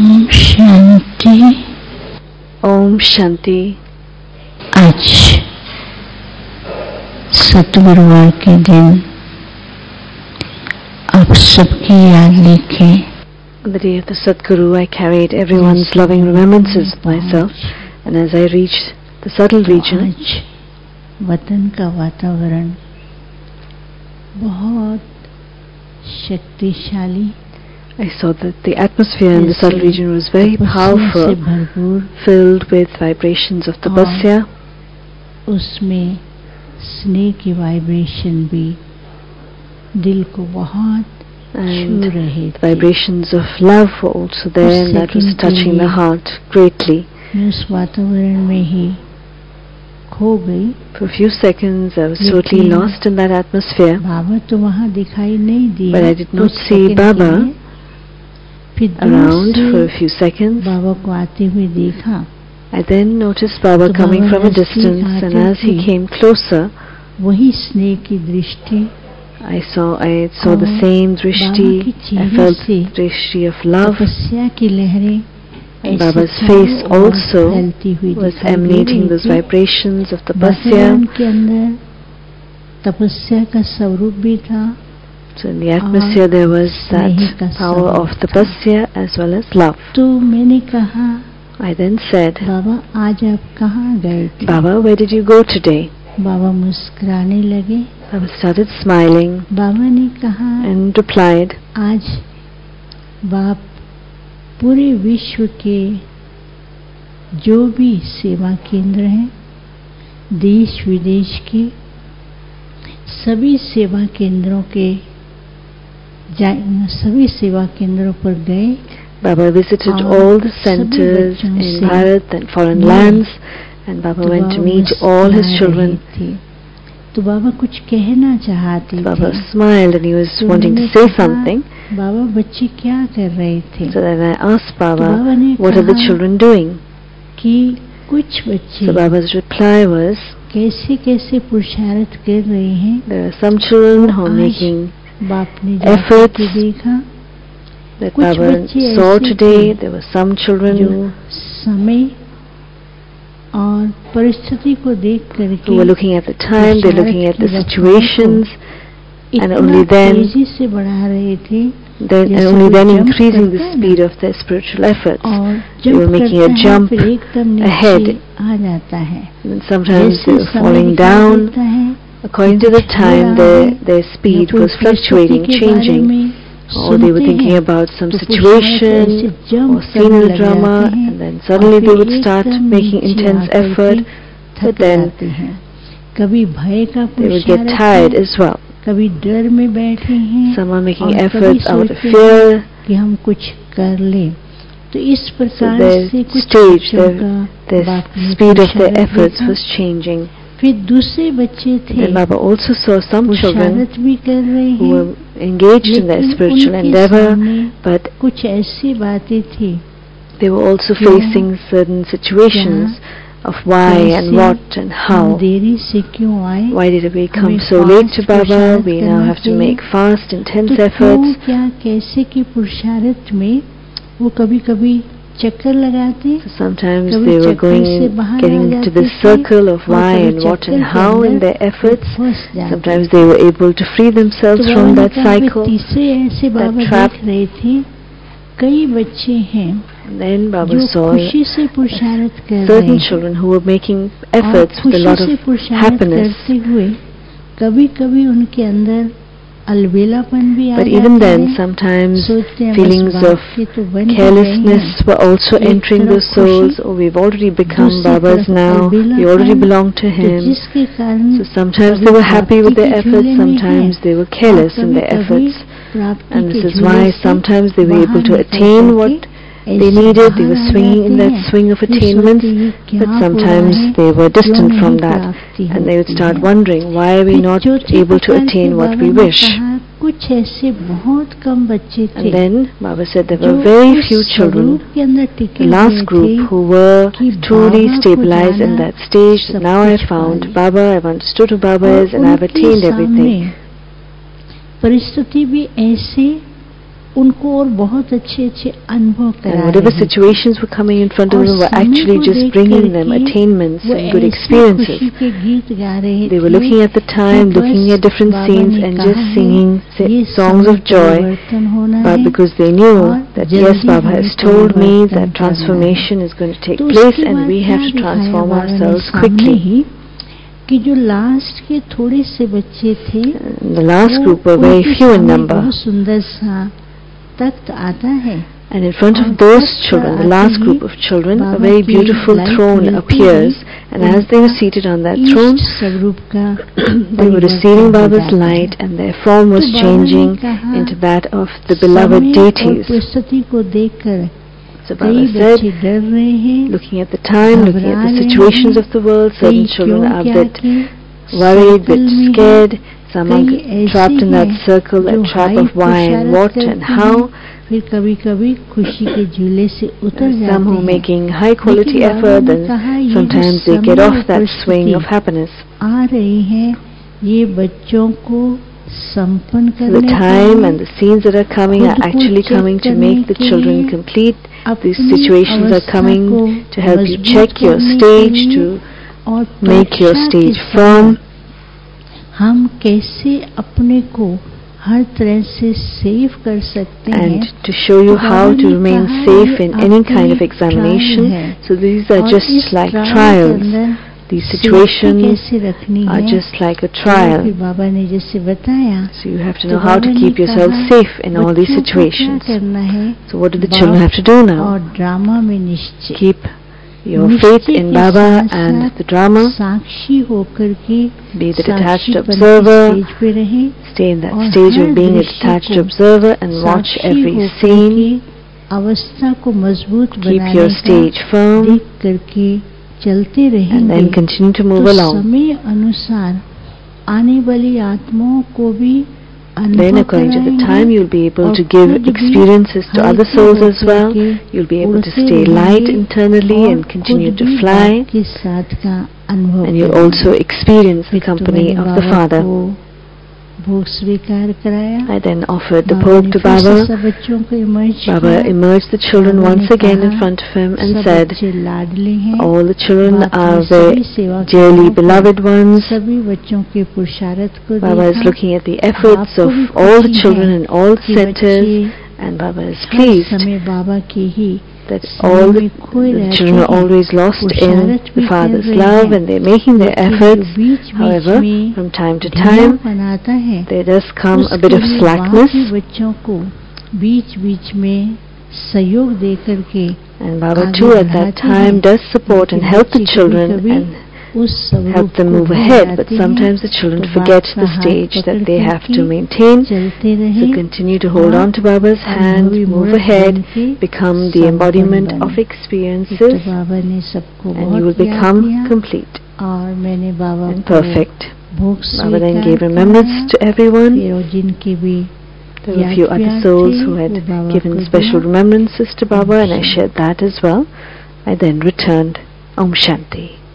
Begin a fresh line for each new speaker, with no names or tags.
ओम शांति।
ओम शांति।
आज सतगुरुवार के दिन आप सबकी याद लेके
On the day of the Sadguru, I carried everyone's loving remembrances of myself, and as I reached the subtle region,
आज वतन का वातावरण बहुत शक्तिशाली,
I saw that the atmosphere in the subtle region was very powerful, filled with vibrations of tapasya.
उसमें स्नेह की vibration भी दिल को बहुत छू रहे थे।
Vibrations of love were also there, and that was touching the heart greatly.
मैं उस वातावरण में ही खो गई।
For a few seconds, I was totally lost in that atmosphere.
बाबा तो वहाँ दिखाई नहीं दिए,
but I did not see Baba around for a few seconds.
बाबा को आते हुए देखा।
I then noticed Baba coming from a distance, and as he came closer,
वही स्नेह की दृष्टि,
I saw the same drishti. I felt the drishti of love.
तपस्या की लहरें,
and Baba's face also was emanating those vibrations of tapasya.
के अंदर तपस्या का स्वरूप भी था।
So in the atmosphere there was that power of tapasya as well as love.
तो मैंने कहा,
I then said,
बाबा आज आप कहाँ गए थे?
Baba, where did you go today?
बाबा मुस्कुराने लगे।
Baba started smiling.
बाबा ने कहा
and replied,
आज बाप पूरे विश्व के जो भी सेवा केंद्र हैं, देश विदेश के सभी सेवा केंद्रों पर गए।
Baba visited all the centers in Bharat and foreign lands, and Baba went to meet all his children.
तो बाबा कुछ कहना चाहते थे।
Baba smiled and he was wanting to say something.
बाबा बच्चे क्या कर रहे थे?
So then I asked Baba, what are the children doing?
कि कुछ बच्चे,
so Baba's reply was,
कैसे कैसे पुरुषार्थ कर रहे हैं।
there are some children who are making
बाप ने
efforts
देखा
that Baba saw today. There were some children
जो समय और परिस्थिति को देख करके
who were looking at the time, they're looking at the situations, and only then
तेजी से बढ़ा रहे थे,
and only then increasing the speed of their spiritual efforts. They were making a jump ahead,
आ जाता है।
and sometimes they were falling down. According to the time, their speed was fluctuating, changing. Or they were thinking about some situation or scene in the drama, and then suddenly they would start making intense effort, but then they would get tired as well.
कभी डर में बैठे हैं,
some are making efforts out of fear,
कि हम कुछ कर लें। तो इस प्रकार से कुछ
stage, their speed of their efforts was changing.
फिर दूसरे बच्चे थे,
and Baba also saw some children
भी कर रहे
who were engaged in their spiritual endeavor, but
कुछ ऐसी बातें थी,
they were also facing certain situations of why and what and how.
देरी से क्यों आए?
Why did we come so late to Baba? We now have to make fast, intense efforts.
क्या कैसे कि पुरुषार्थ में वो कभी-कभी चक्कर लगाते,
so sometimes they were getting into this circle of why and what and how in their efforts. Sometimes they were able to free themselves from that cycle, that trap.
कई बच्चे हैं,
and then Baba saw certain children who were making efforts with a lot of happiness.
कभी-कभी उनके अंदर अलबेलापन भी आ
but even then sometimes feelings of carelessness were also entering their souls. Oh, we've already become Baba's now, we already belong to him. So sometimes they were happy with their efforts, sometimes they were careless in their efforts, and this is why sometimes they were able to attain what they needed. They were swinging in that swing of attainments, but sometimes they were distant from that, and they would start wondering, why are we not able to attain what we wish?
कुछ ऐसे बहुत कम बच्चे थे,
and then Baba said there were very few children, the last group, who were truly stabilized in that stage. So now I found Baba, I've understood who Baba is, and I've attained everything.
परिस्थिति भी ऐसे उनको और बहुत अच्छे अनुभव करा रहे हैं.
And whatever situations were coming in front of them were actually just bringing them attainments and good experiences. They were looking at the time, looking at different scenes and just singing songs of joy, but because they knew that yes, Baba has told me that transformation is going to take place and we have to transform ourselves quickly.
कि जो last के थोड़े से बच्चे थे,
the last group were very few in number.
बहुत सुंदर सा तख्त आता है.
And in front of those children, the last group of children, a very beautiful throne appears, and as they were seated on that throne, they were receiving Baba's light, and their form was changing into that of the beloved deities. So Baba said, looking at the time, looking at the situations of the world, certain children are a bit worried, a bit scared. Some are trapped in that circle, that trap of why and what and how. Some who are making high quality effort, and sometimes they get off that swing of happiness. So the time and the scenes that are coming are actually coming to make the children complete. These situations are coming to help you check your stage, to make your stage firm.
हम कैसे अपने को हर तरह से safe कर सकते हैं,
and to show you how to remain safe in any kind of examination. So these are just like trials. These situations are just like a trial. So you have to know how to keep yourself safe in all these situations. So what do the children have to do now? Keep your faith in Baba and the drama. Be the detached observer. Stay in that stage of being a detached observer and watch every scene. Keep your stage firm and then continue to move along. Then according to the time you'll be able to give experiences to other souls as well. You'll be able to stay light internally and continue to fly, and you'll also experience the company of the Father. I then offered the Bhog to Baba. Baba emerged the children once again in front of him and said, all the children are very dearly beloved ones. Baba is looking at the efforts of all the children in all the centers, and Baba is pleased that all the children are always lost in the Father's love and they're making their efforts. However, from time to time, there does come a bit of slackness. And Baba too at that time does support and help the children and help them move ahead, but sometimes the children forget the stage that they have to maintain. So continue to hold on to Baba's hand, move ahead, become the embodiment of experiences, and you will become complete and perfect. Baba then gave remembrance to everyone. There were a few other souls who had given special remembrances to Baba, and I shared that as well. I then returned. Om Shanti.